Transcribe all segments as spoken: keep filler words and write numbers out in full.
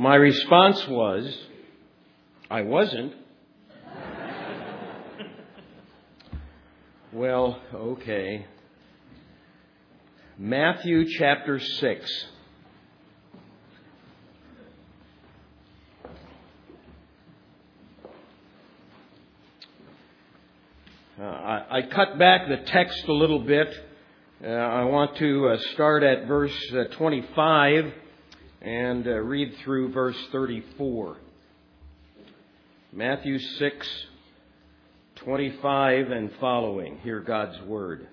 My response was, I wasn't. Well, okay. Matthew chapter six. Uh, I, I cut back the text a little bit. Uh, I want to uh, start at verse uh, twenty-five and uh, read through verse thirty-four. Matthew six, twenty-five and following. Hear God's word.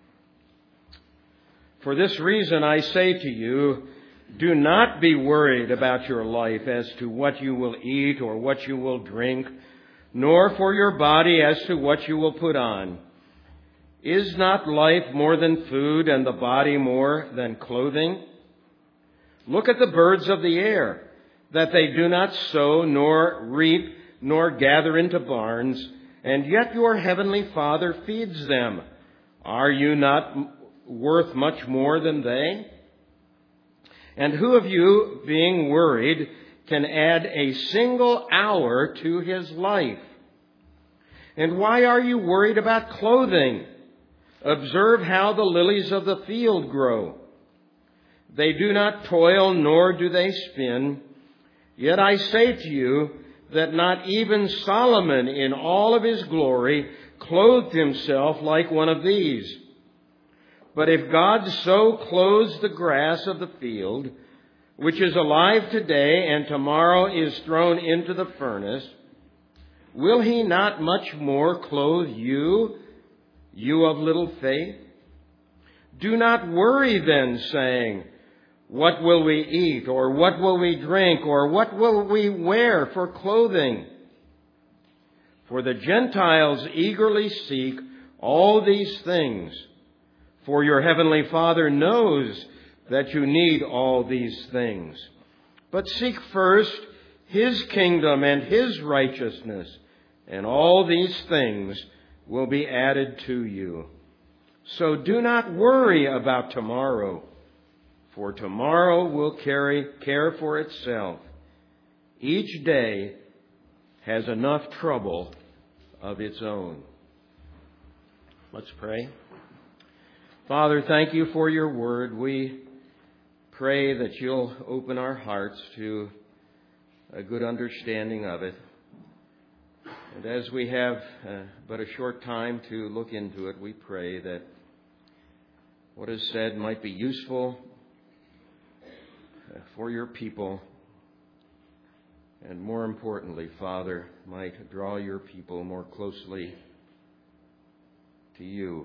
For this reason I say to you, do not be worried about your life as to what you will eat or what you will drink, nor for your body as to what you will put on. Is not life more than food and the body more than clothing? Look at the birds of the air, that they do not sow, nor reap, nor gather into barns, and yet your heavenly Father feeds them. Are you not worth much more than they? And who of you, being worried, can add a single hour to his life? And why are you worried about clothing? Observe how the lilies of the field grow. They do not toil, nor do they spin. Yet I say to you that not even Solomon in all of his glory clothed himself like one of these. But if God so clothes the grass of the field, which is alive today and tomorrow is thrown into the furnace, will he not much more clothe you, you of little faith? Do not worry then, saying, what will we eat, or what will we drink, or what will we wear for clothing? For the Gentiles eagerly seek all these things, for your heavenly Father knows that you need all these things. But seek first his kingdom and his righteousness, and all these things will be added to you. So do not worry about tomorrow, for tomorrow will carry care for itself. Each day has enough trouble of its own. Let's pray. Father, thank you for your word. We pray that you'll open our hearts to a good understanding of it. And as we have uh, but a short time to look into it, we pray that what is said might be useful uh, for your people. And more importantly, Father, might draw your people more closely to you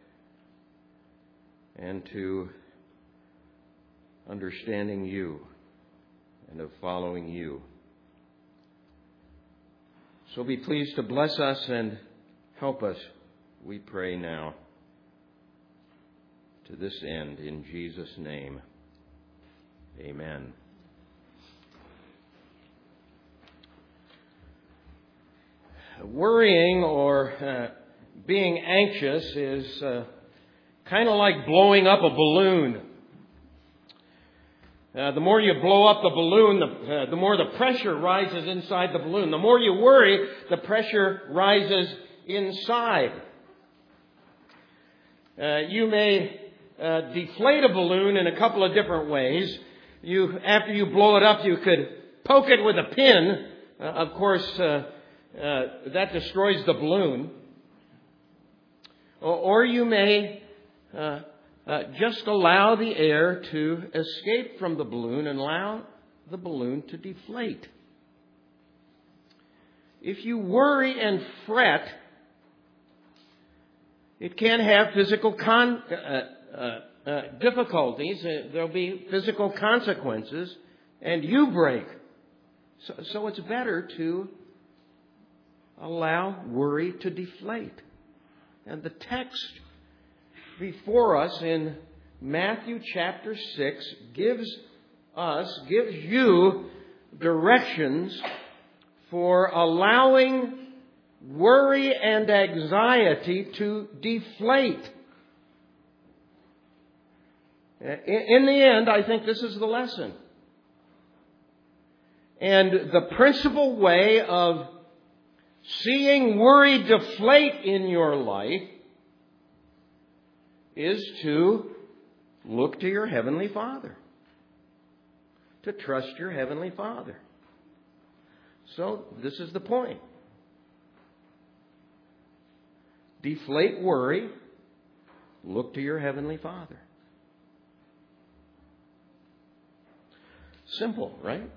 and to understanding you and of following you. So be pleased to bless us and help us, we pray now. To this end, in Jesus' name, amen. Worrying or uh, being anxious is uh, kind of like blowing up a balloon. Uh, the more you blow up the balloon, the, uh, the more the pressure rises inside the balloon. The more you worry, the pressure rises inside. Uh, you may uh, deflate a balloon in a couple of different ways. You, after you blow it up, you could poke it with a pin. Uh, of course, uh, uh, that destroys the balloon. Or, or you may uh, Uh, just allow the air to escape from the balloon and allow the balloon to deflate. If you worry and fret, it can have physical con- uh, uh, uh, difficulties. Uh, there'll be physical consequences, and you break. So, so it's better to allow worry to deflate. And the text before us in Matthew chapter six gives us, gives you directions for allowing worry and anxiety to deflate. In the end, I think this is the lesson. And the principal way of seeing worry deflate in your life is to look to your Heavenly Father. To trust your Heavenly Father. So, this is the point. Deflate worry. Look to your Heavenly Father. Simple, right?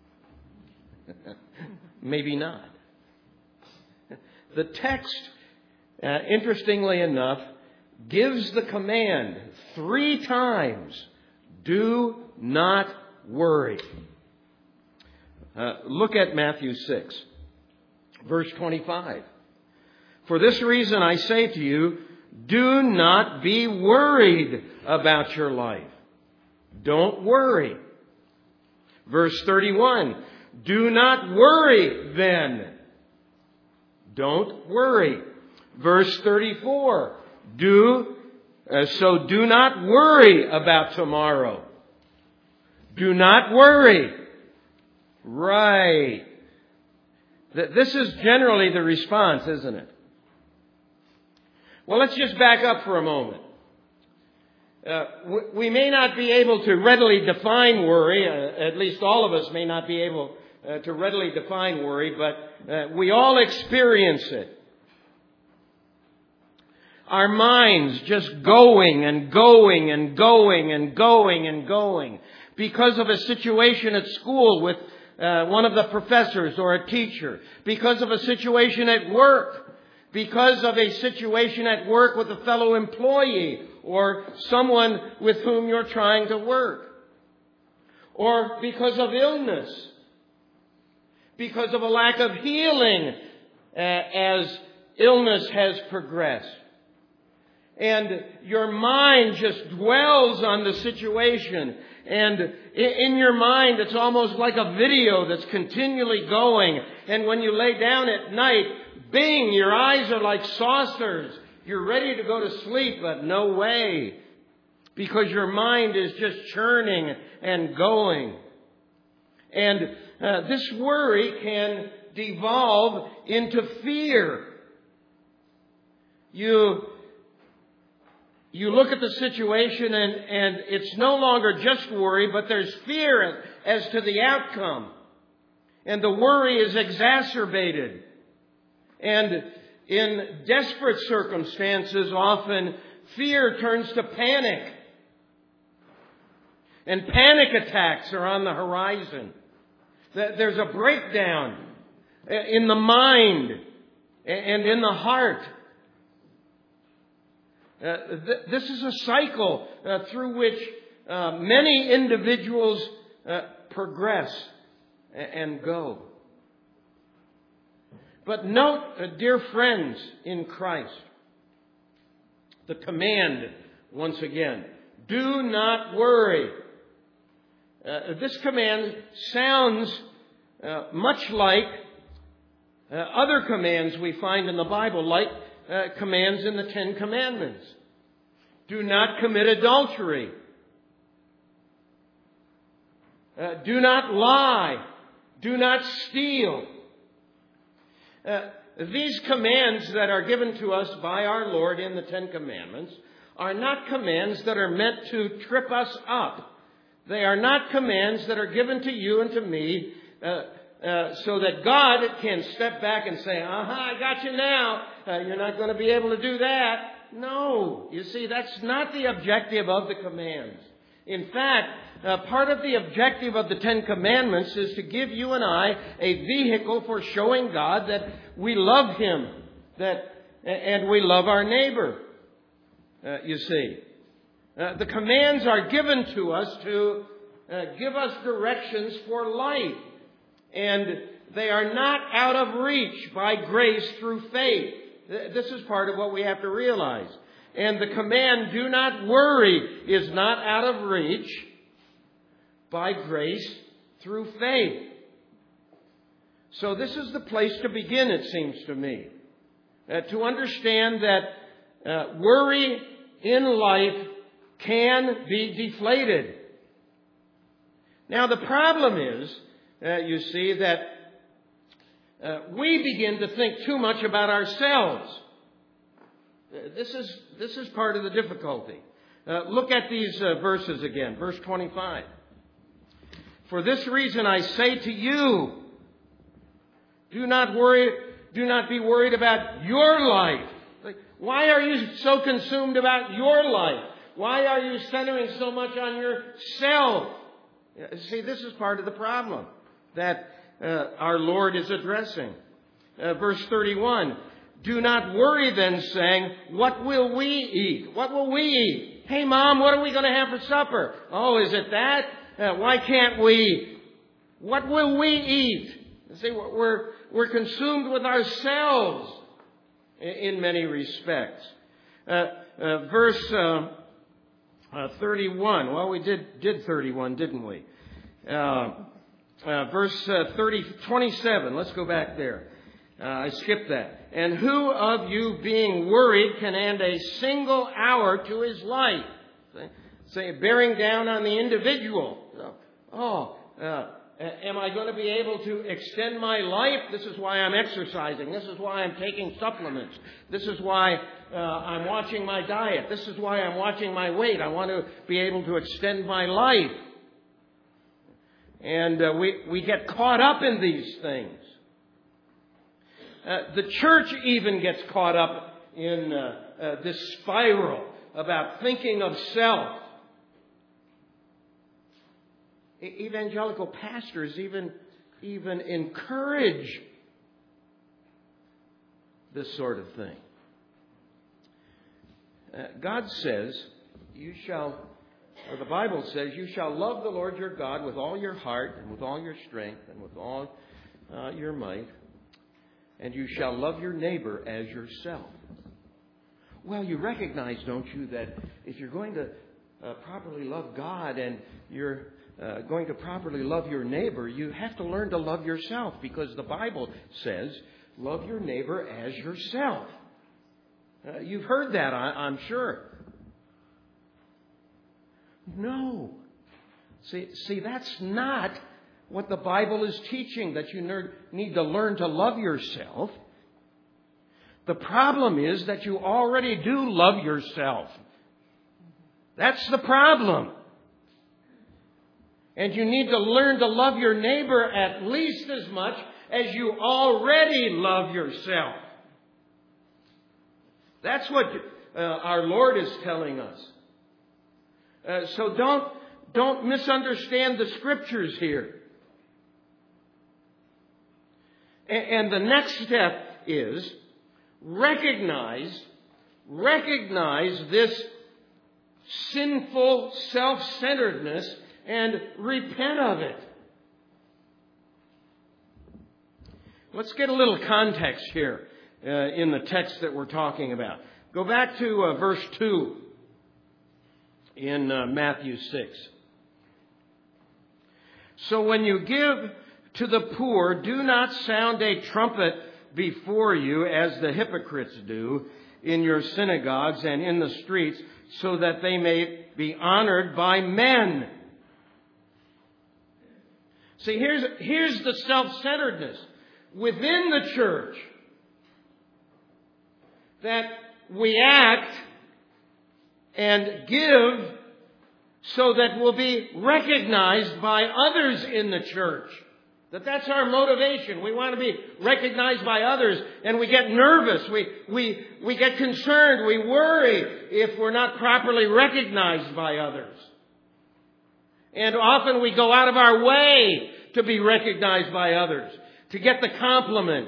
Maybe not. The text, uh, interestingly enough, gives the command three times, do not worry. Uh, look at Matthew six, verse twenty-five. For this reason I say to you, do not be worried about your life. Don't worry. Verse thirty-one, do not worry then. Don't worry. Verse thirty-four, do, uh, so do not worry about tomorrow. Do not worry. Right. This is generally the response, isn't it? Well, let's just back up for a moment. Uh, we may not be able to readily define worry. Uh, at least all of us may not be able uh, to readily define worry, but uh, we all experience it. Our minds just going and going and going and going and going because of a situation at school with uh, one of the professors or a teacher, because of a situation at work, because of a situation at work with a fellow employee or someone with whom you're trying to work, or because of illness, because of a lack of healing uh, as illness has progressed. And your mind just dwells on the situation. And in your mind, it's almost like a video that's continually going. And when you lay down at night, bing, your eyes are like saucers. You're ready to go to sleep, but no way. Because your mind is just churning and going. And uh, this worry can devolve into fear. You... You look at the situation and, and it's no longer just worry, but there's fear as to the outcome. And the worry is exacerbated. And in desperate circumstances, often fear turns to panic. And panic attacks are on the horizon. There's a breakdown in the mind and in the heart. Uh, th- this is a cycle uh, through which uh, many individuals uh, progress and go. But note, uh, dear friends in Christ, the command once again, do not worry. Uh, this command sounds uh, much like uh, other commands we find in the Bible, like Uh, commands in the Ten Commandments. Do not commit adultery. Uh, do not lie. Do not steal. Uh, these commands that are given to us by our Lord in the Ten Commandments are not commands that are meant to trip us up. They are not commands that are given to you and to me uh, Uh, so that God can step back and say, aha, I got you now. Uh, you're not going to be able to do that. No. You see, that's not the objective of the commands. In fact, uh, part of the objective of the Ten Commandments is to give you and I a vehicle for showing God that we love Him, that and we love our neighbor. Uh, you see, uh, the commands are given to us to uh, give us directions for life. And they are not out of reach by grace through faith. This is part of what we have to realize. And the command, do not worry, is not out of reach by grace through faith. So this is the place to begin, it seems to me. Uh, to understand that uh, worry in life can be deflated. Now the problem is uh, you see, that uh, we begin to think too much about ourselves. Uh, this is, this is part of the difficulty. Uh, look at these uh, verses again. Verse twenty-five. For this reason I say to you, do not worry, do not be worried about your life. Like, why are you so consumed about your life? Why are you centering so much on yourself? See, this is part of the problem that uh, our Lord is addressing. Uh, verse thirty-one. Do not worry then, saying, what will we eat? What will we eat? Hey, Mom, what are we going to have for supper? Oh, is it that? Uh, why can't we? What will we eat? See, we're, we're consumed with ourselves in many respects. Uh, uh, verse uh, uh, thirty-one. Well, we did, did thirty-one, didn't we? Uh, uh, verse uh, thirty, twenty-seven. Let's go back there. Uh, I skipped that. And who of you being worried can add a single hour to his life? Say, bearing down on the individual. Oh, uh, am I going to be able to extend my life? This is why I'm exercising. This is why I'm taking supplements. This is why uh, I'm watching my diet. This is why I'm watching my weight. I want to be able to extend my life. And uh, we, we get caught up in these things. Uh, the church even gets caught up in uh, uh, this spiral about thinking of self. Evangelical pastors even, even encourage this sort of thing. Uh, God says, you shall, or the Bible says, you shall love the Lord your God with all your heart and with all your strength and with all uh, your might. And you shall love your neighbor as yourself. Well, you recognize, don't you, that if you're going to uh, properly love God and you're uh, going to properly love your neighbor, you have to learn to love yourself, because the Bible says, love your neighbor as yourself. Uh, you've heard that, I, I'm sure. No. See, see, that's not what the Bible is teaching, that you need to learn to love yourself. The problem is that you already do love yourself. That's the problem. And you need to learn to love your neighbor at least as much as you already love yourself. That's what uh, our Lord is telling us. Uh, so don't, don't misunderstand the Scriptures here. And the next step is recognize, recognize this sinful self-centeredness and repent of it. Let's get a little context here uh, in the text that we're talking about. Go back to uh, verse two in uh, Matthew six. So when you give to the poor, do not sound a trumpet before you as the hypocrites do in your synagogues and in the streets, so that they may be honored by men. See, here's, here's the self-centeredness within the church, that we act and give so that we'll be recognized by others in the church. That that's our motivation. We want to be recognized by others, and we get nervous. We, we, we get concerned. We worry if we're not properly recognized by others. And often we go out of our way to be recognized by others, to get the compliment.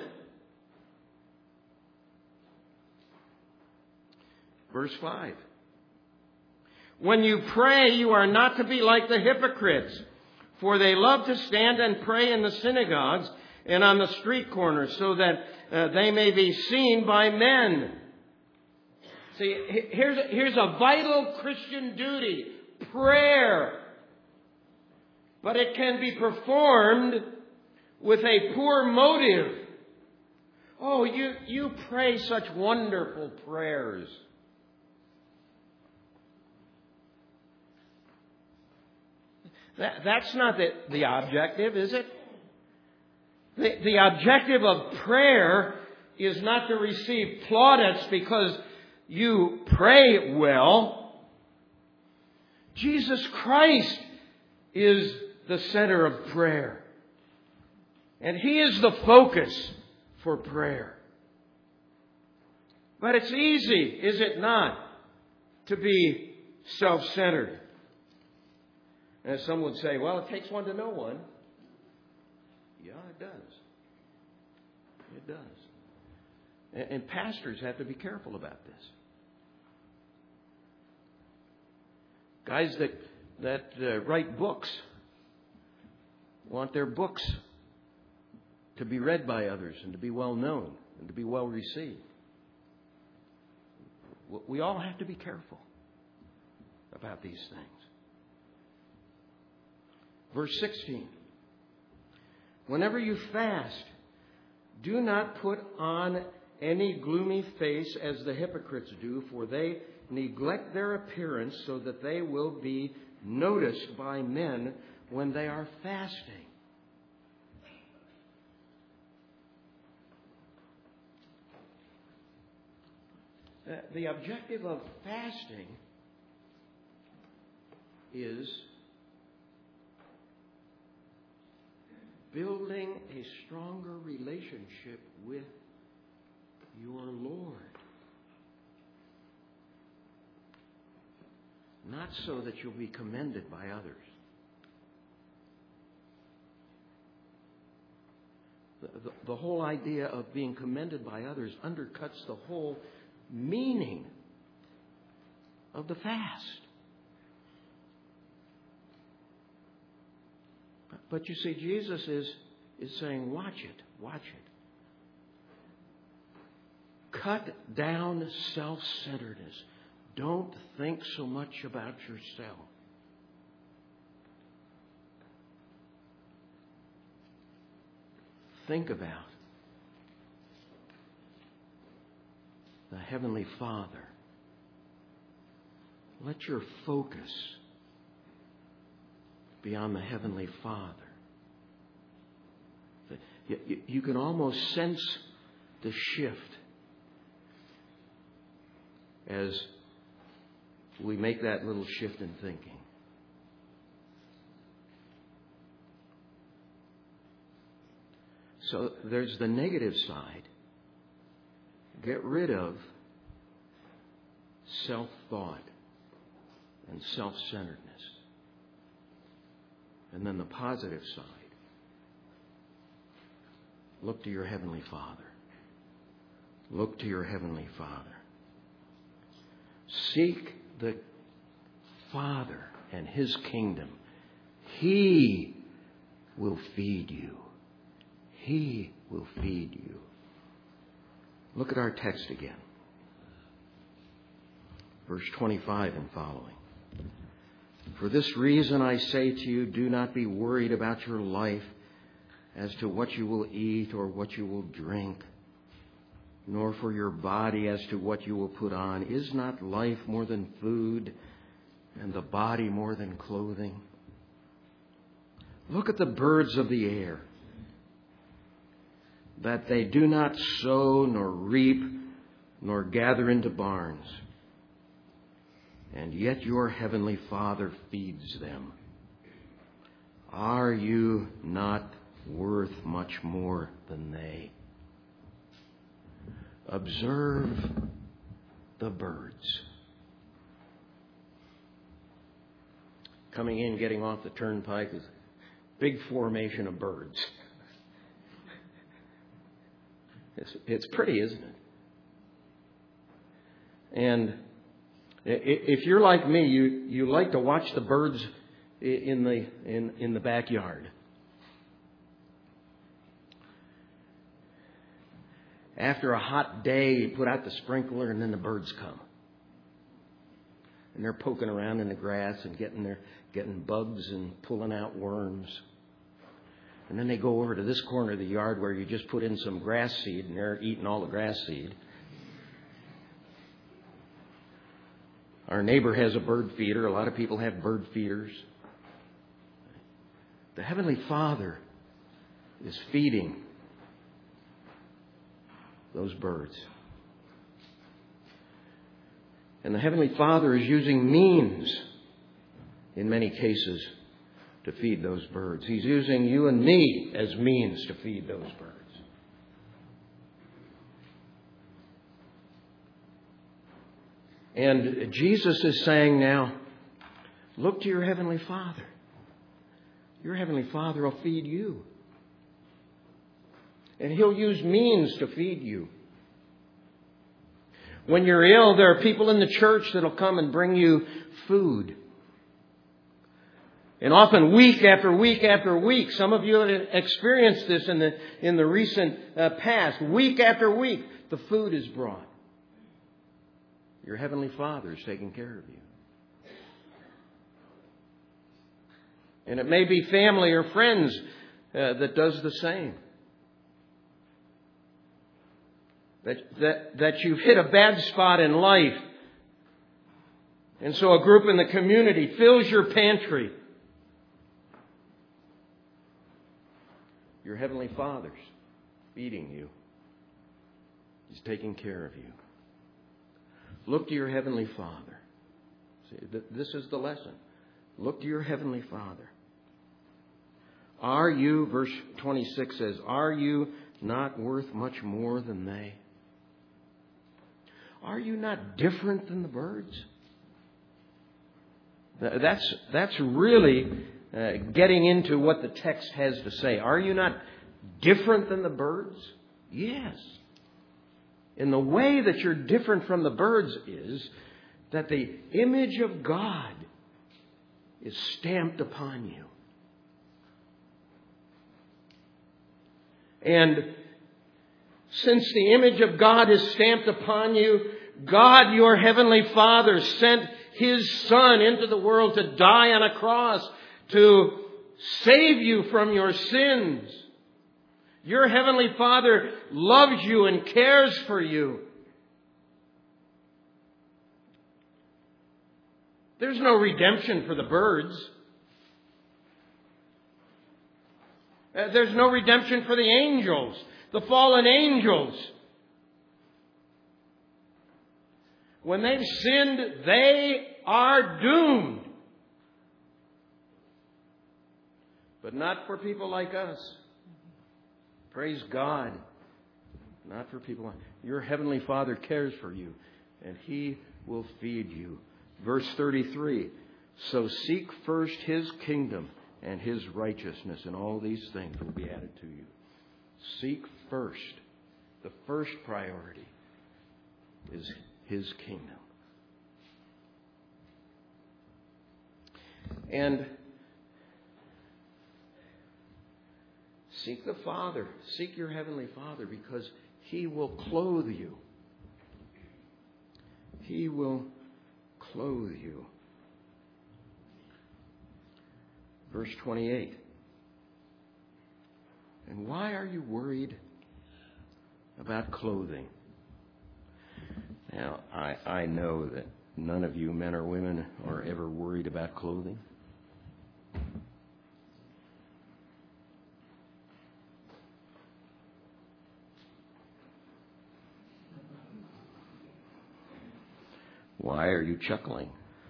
Verse five. When you pray, you are not to be like the hypocrites, for they love to stand and pray in the synagogues and on the street corners, so that uh, they may be seen by men. See, here's a, here's a vital Christian duty, prayer. But it can be performed with a poor motive. Oh, you, you pray such wonderful prayers. That, that's not the, the objective, is it? The, the objective of prayer is not to receive plaudits because you pray well. Jesus Christ is the center of prayer. And He is the focus for prayer. But it's easy, is it not, to be self-centered? And some would say, well, it takes one to know one. Yeah, it does. It does. And, and pastors have to be careful about this. Guys that, that uh, write books want their books to be read by others and to be well known and to be well received. We all have to be careful about these things. Verse sixteen. Whenever you fast, do not put on any gloomy face as the hypocrites do, for they neglect their appearance so that they will be noticed by men when they are fasting. The objective of fasting is building a stronger relationship with your Lord. Not so that you'll be commended by others. The, the, the whole idea of being commended by others undercuts the whole meaning of the fast. But you see, Jesus is, is saying, watch it, watch it. Cut down self-centeredness. Don't think so much about yourself. Think about the Heavenly Father. Let your focus be on the Heavenly Father. You, you, you can almost sense the shift as we make that little shift in thinking. So there's the negative side. Get rid of self-thought and self-centeredness. And then the positive side. Look to your Heavenly Father. Look to your Heavenly Father. Seek the Father and His kingdom. He will feed you. He will feed you. Look at our text again. Verse twenty-five and following. For this reason I say to you, do not be worried about your life as to what you will eat or what you will drink, nor for your body as to what you will put on. Is not life more than food, and the body more than clothing? Look at the birds of the air, that they do not sow, nor reap, nor gather into barns, and yet your Heavenly Father feeds them. Are you not worth much more than they? Observe the birds. Coming in, getting off the turnpike is a big formation of birds. It's, it's pretty, isn't it? And if you're like me, you, you like to watch the birds in the in, in the backyard. After a hot day, you put out the sprinkler and then the birds come. And they're poking around in the grass and getting their getting bugs and pulling out worms. And then they go over to this corner of the yard where you just put in some grass seed and they're eating all the grass seed. Our neighbor has a bird feeder. A lot of people have bird feeders. The Heavenly Father is feeding those birds. And the Heavenly Father is using means, in many cases, to feed those birds. He's using you and me as means to feed those birds. And Jesus is saying now, look to your Heavenly Father. Your Heavenly Father will feed you. And He'll use means to feed you. When you're ill, there are people in the church that will come and bring you food. And often week after week after week, some of you have experienced this in the, in the recent uh, past. Week after week, the food is brought. Your Heavenly Father is taking care of you. And it may be family or friends uh, that does the same. That, that, that you've hit a bad spot in life. And so a group in the community fills your pantry. Your Heavenly Father's feeding you. He's taking care of you. Look to your Heavenly Father. See, this is the lesson. Look to your Heavenly Father. Are you, verse twenty-six says, are you not worth much more than they? Are you not different than the birds? That's, that's really uh, getting into what the text has to say. Are you not different than the birds? Yes. And the way that you're different from the birds is that the image of God is stamped upon you. And since the image of God is stamped upon you, God, your Heavenly Father, sent His Son into the world to die on a cross to save you from your sins. Your Heavenly Father loves you and cares for you. There's no redemption for the birds. There's no redemption for the angels, the fallen angels. When they've sinned, they are doomed. But not for people like us. Praise God. Not for people like your Heavenly Father cares for you, and He will feed you. Verse thirty-three. So seek first His kingdom and His righteousness, and all these things will be added to you. Seek first. The first priority is His kingdom. And seek the Father. Seek your Heavenly Father, because He will clothe you. He will clothe you. Verse twenty-eight. And why are you worried about clothing? Now, I, I know that none of you men or women are ever worried about clothing. Why are you chuckling?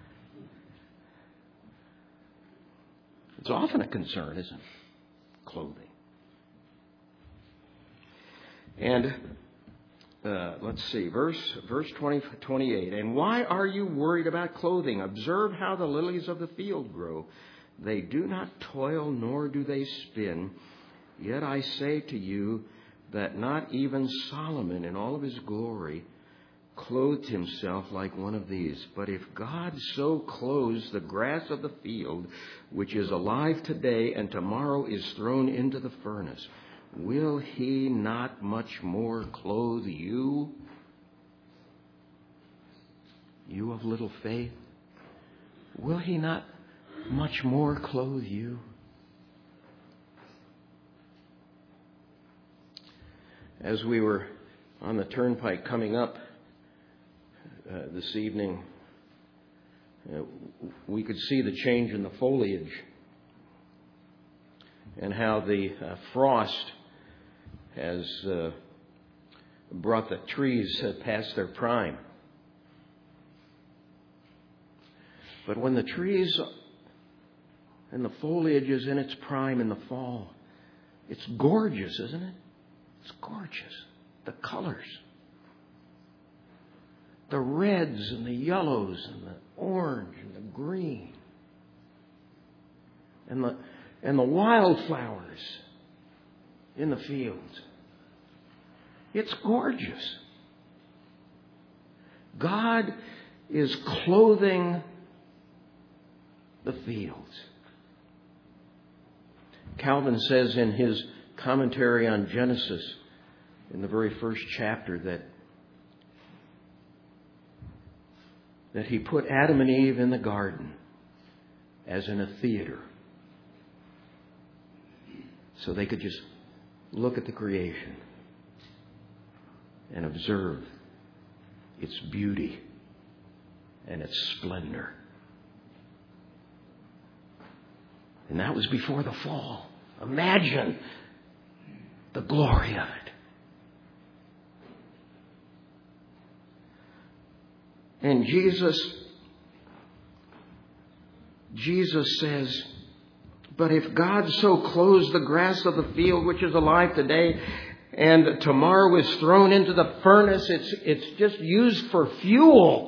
It's often a concern, isn't it? Clothing. And uh, let's see, verse verse twenty, twenty-eight. And why are you worried about clothing? Observe how the lilies of the field grow. They do not toil, nor do they spin. Yet I say to you that not even Solomon in all of his glory clothed himself like one of these. But if God so clothes the grass of the field, which is alive today and tomorrow is thrown into the furnace, will He not much more clothe you? You of little faith, will He not much more clothe you? As we were on the turnpike coming up Uh, this evening, uh, we could see the change in the foliage. and how the uh, frost has uh, brought the trees uh, past their prime. But when the trees and the foliage is in its prime in the fall, it's gorgeous, isn't it? It's gorgeous. The colors. The reds and the yellows and the orange and the green. And the, and the wildflowers in the fields. It's gorgeous. God is clothing the fields. Calvin says in his commentary on Genesis, in the very first chapter, that that he put Adam and Eve in the garden as in a theater, so they could just look at the creation and observe its beauty and its splendor. And that was before the fall. Imagine the glory of it. And Jesus, Jesus says, but if God so clothes the grass of the field, which is alive today, and tomorrow is thrown into the furnace, it's, it's just used for fuel,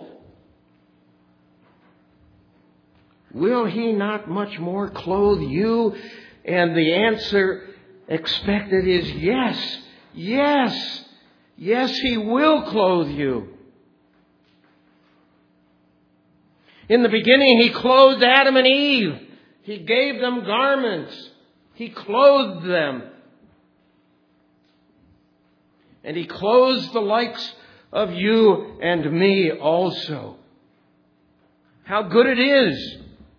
will He not much more clothe you? And the answer expected is yes, yes, yes, He will clothe you. In the beginning, He clothed Adam and Eve. He gave them garments. He clothed them. And He clothes the likes of you and me also. How good it is.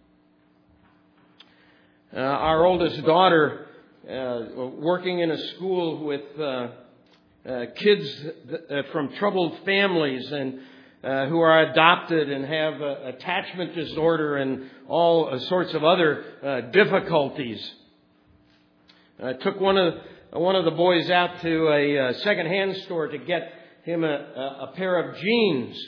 Uh, our oldest daughter, uh, working in a school with uh, uh, kids th- uh, from troubled families and uh, who are adopted and have uh, attachment disorder and all uh, sorts of other uh, difficulties. I took one of one of the boys out to a uh, second-hand store to get him a, a, a pair of jeans.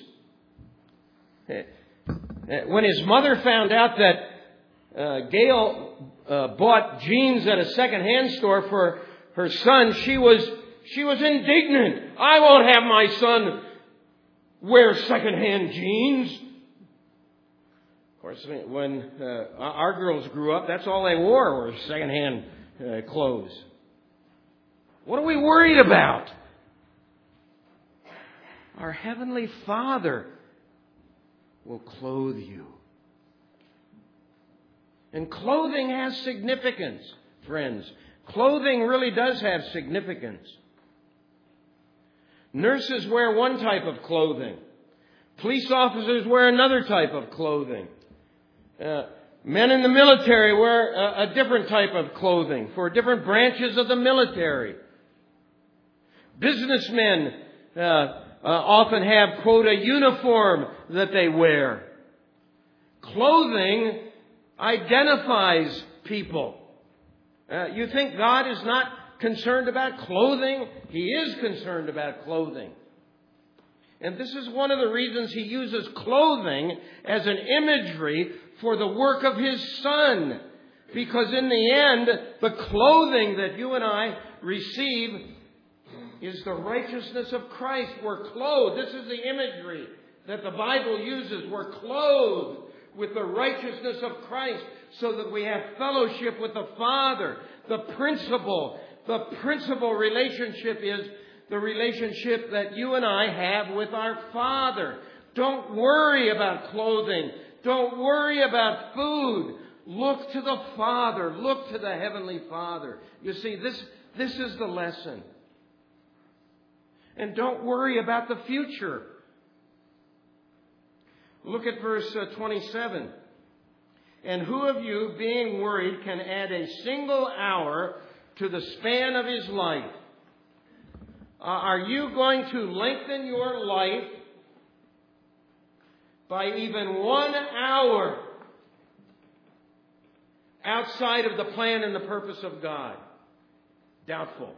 When his mother found out that uh, Gail Uh, bought jeans at a second-hand store for her son, she was she was indignant. I won't have my son wear second-hand jeans. Of course, when uh, our girls grew up, that's all they wore were second-hand uh, clothes. What are we worried about? Our Heavenly Father will clothe you. And clothing has significance, friends. Clothing really does have significance. Nurses wear one type of clothing. Police officers wear another type of clothing. Uh, men in the military wear a, a different type of clothing for different branches of the military. Businessmen uh, uh, often have, quote, a uniform that they wear. Clothing identifies people. Uh, you think God is not concerned about clothing? He is concerned about clothing. And this is one of the reasons He uses clothing as an imagery for the work of His Son. Because in the end, the clothing that you and I receive is the righteousness of Christ. We're clothed. This is the imagery that the Bible uses. We're clothed with the righteousness of Christ so that we have fellowship with the Father. The principal, the principal relationship is the relationship that you and I have with our Father. Don't worry about clothing. Don't worry about food. Look to the Father. Look to the Heavenly Father. You see, this, this is the lesson. And don't worry about the future. Look at verse twenty-seven. And who of you, being worried, can add a single hour to the span of his life? Uh, are you going to lengthen your life by even one hour? outside of the plan and the purpose of God? Doubtful.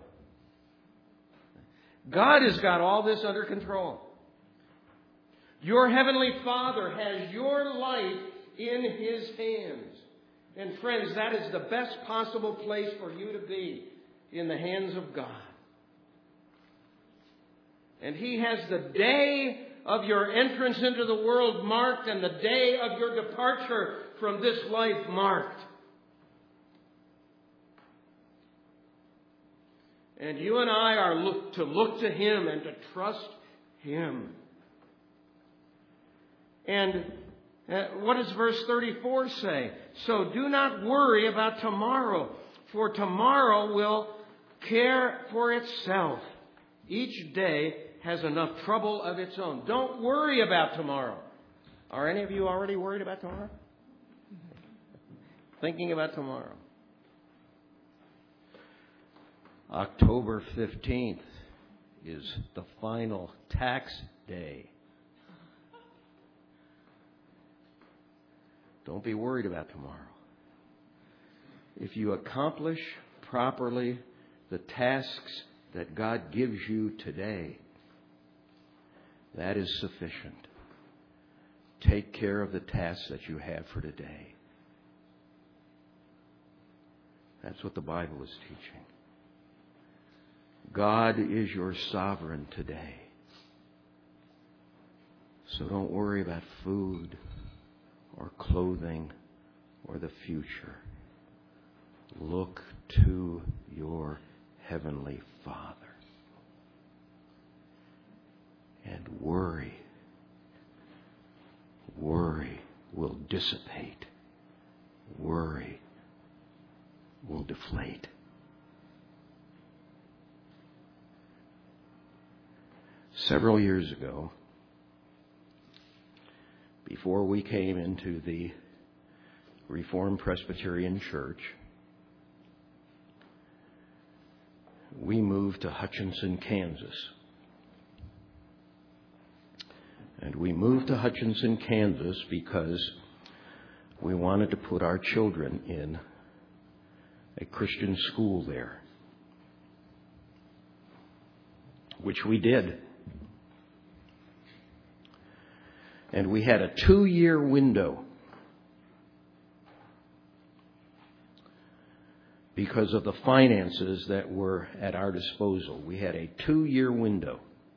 God has got all this under control. Your Heavenly Father has your life in His hands. And friends, that is the best possible place for you to be, in the hands of God. And He has the day of your entrance into the world marked and the day of your departure from this life marked. And you and I are look, to look to Him and to trust Him. And uh, what does verse thirty-four say? So do not worry about tomorrow, for tomorrow will care for itself. Each day has enough trouble of its own. Don't worry about tomorrow. Are any of you already worried about tomorrow? Thinking about tomorrow. October fifteenth is the final tax day. Don't be worried about tomorrow. If you accomplish properly the tasks that God gives you today, that is sufficient. Take care of the tasks that you have for today. That's what the Bible is teaching. God is your sovereign today. So don't worry about food or clothing or the future. Look to your Heavenly Father. And worry, worry will dissipate. Worry will deflate. Several years ago, before we came into the Reformed Presbyterian Church, we moved to Hutchinson, Kansas. And we moved to Hutchinson, Kansas because we wanted to put our children in a Christian school there, which we did. And we had a two-year window because of the finances that were at our disposal. We had a two-year window.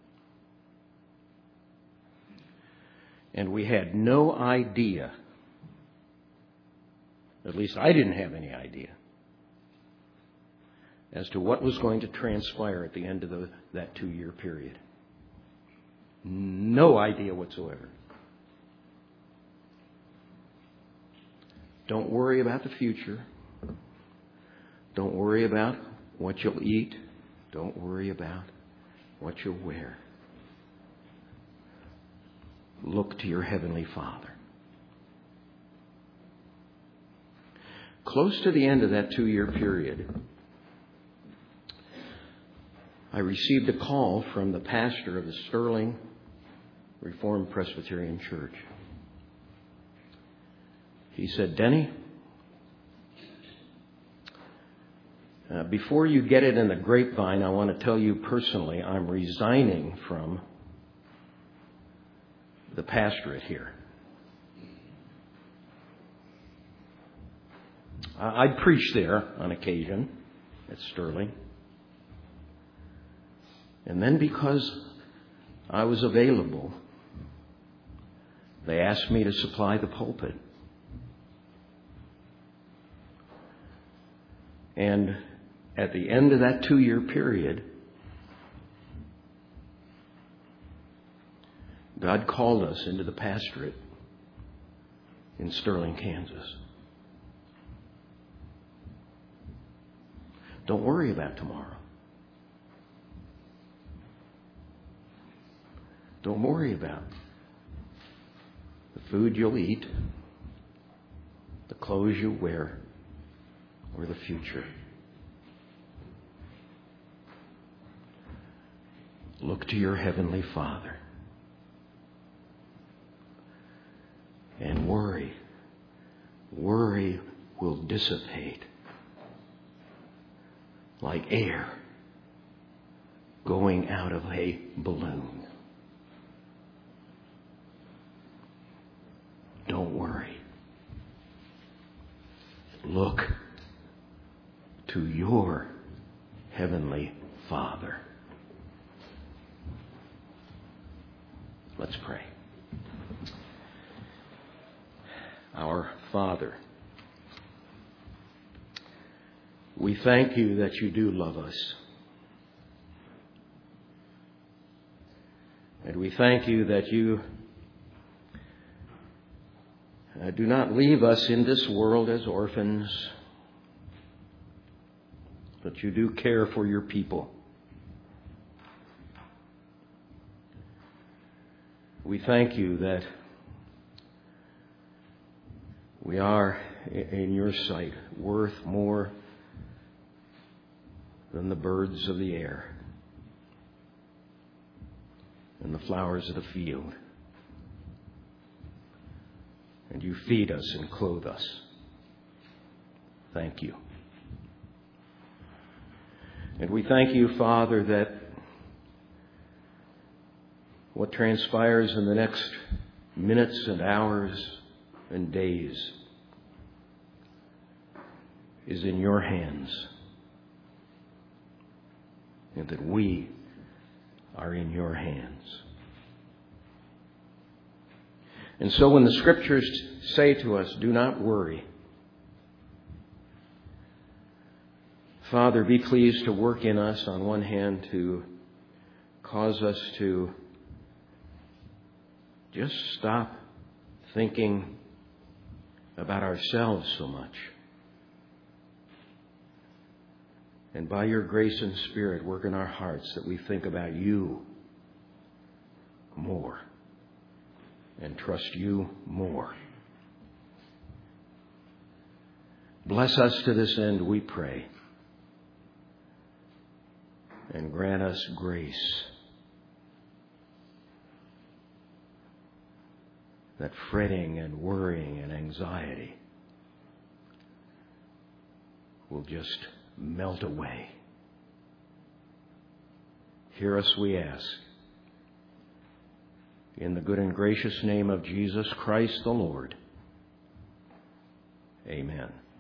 And we had no idea, at least I didn't have any idea, as to what was going to transpire at the end of the, that two-year period. No idea whatsoever. Don't worry about the future. Don't worry about what you'll eat. Don't worry about what you'll wear. Look to your Heavenly Father. Close to the end of that two-year period, I received a call from the pastor of the Sterling Reformed Presbyterian Church. He said, Denny, uh, before you get it in the grapevine, I want to tell you personally, I'm resigning from the pastorate here. I'd preach there on occasion at Sterling. And then because I was available, they asked me to supply the pulpit. And at the end of that two-year period, God called us into the pastorate in Sterling, Kansas. Don't worry about tomorrow. Don't worry about the food you'll eat, the clothes you wear, or the future. Look to your Heavenly Father. And worry. Worry will dissipate like air going out of a balloon. Don't worry. Look to your Heavenly Father. Let's pray. Our Father, we thank you that you do love us. And we thank you that you uh, do not leave us in this world as orphans, but you do care for your people. We thank you that we are, in your sight, worth more than the birds of the air and the flowers of the field. And you feed us and clothe us. Thank you. And we thank you, Father, that what transpires in the next minutes and hours and days is in your hands, and that we are in your hands. And so when the Scriptures say to us, do not worry, Father, be pleased to work in us, on one hand, to cause us to just stop thinking about ourselves so much. And by your grace and Spirit, work in our hearts that we think about you more and trust you more. Bless us to this end, we pray, and grant us grace that fretting and worrying and anxiety will just melt away. Hear us, we ask. In the good and gracious name of Jesus Christ the Lord. Amen.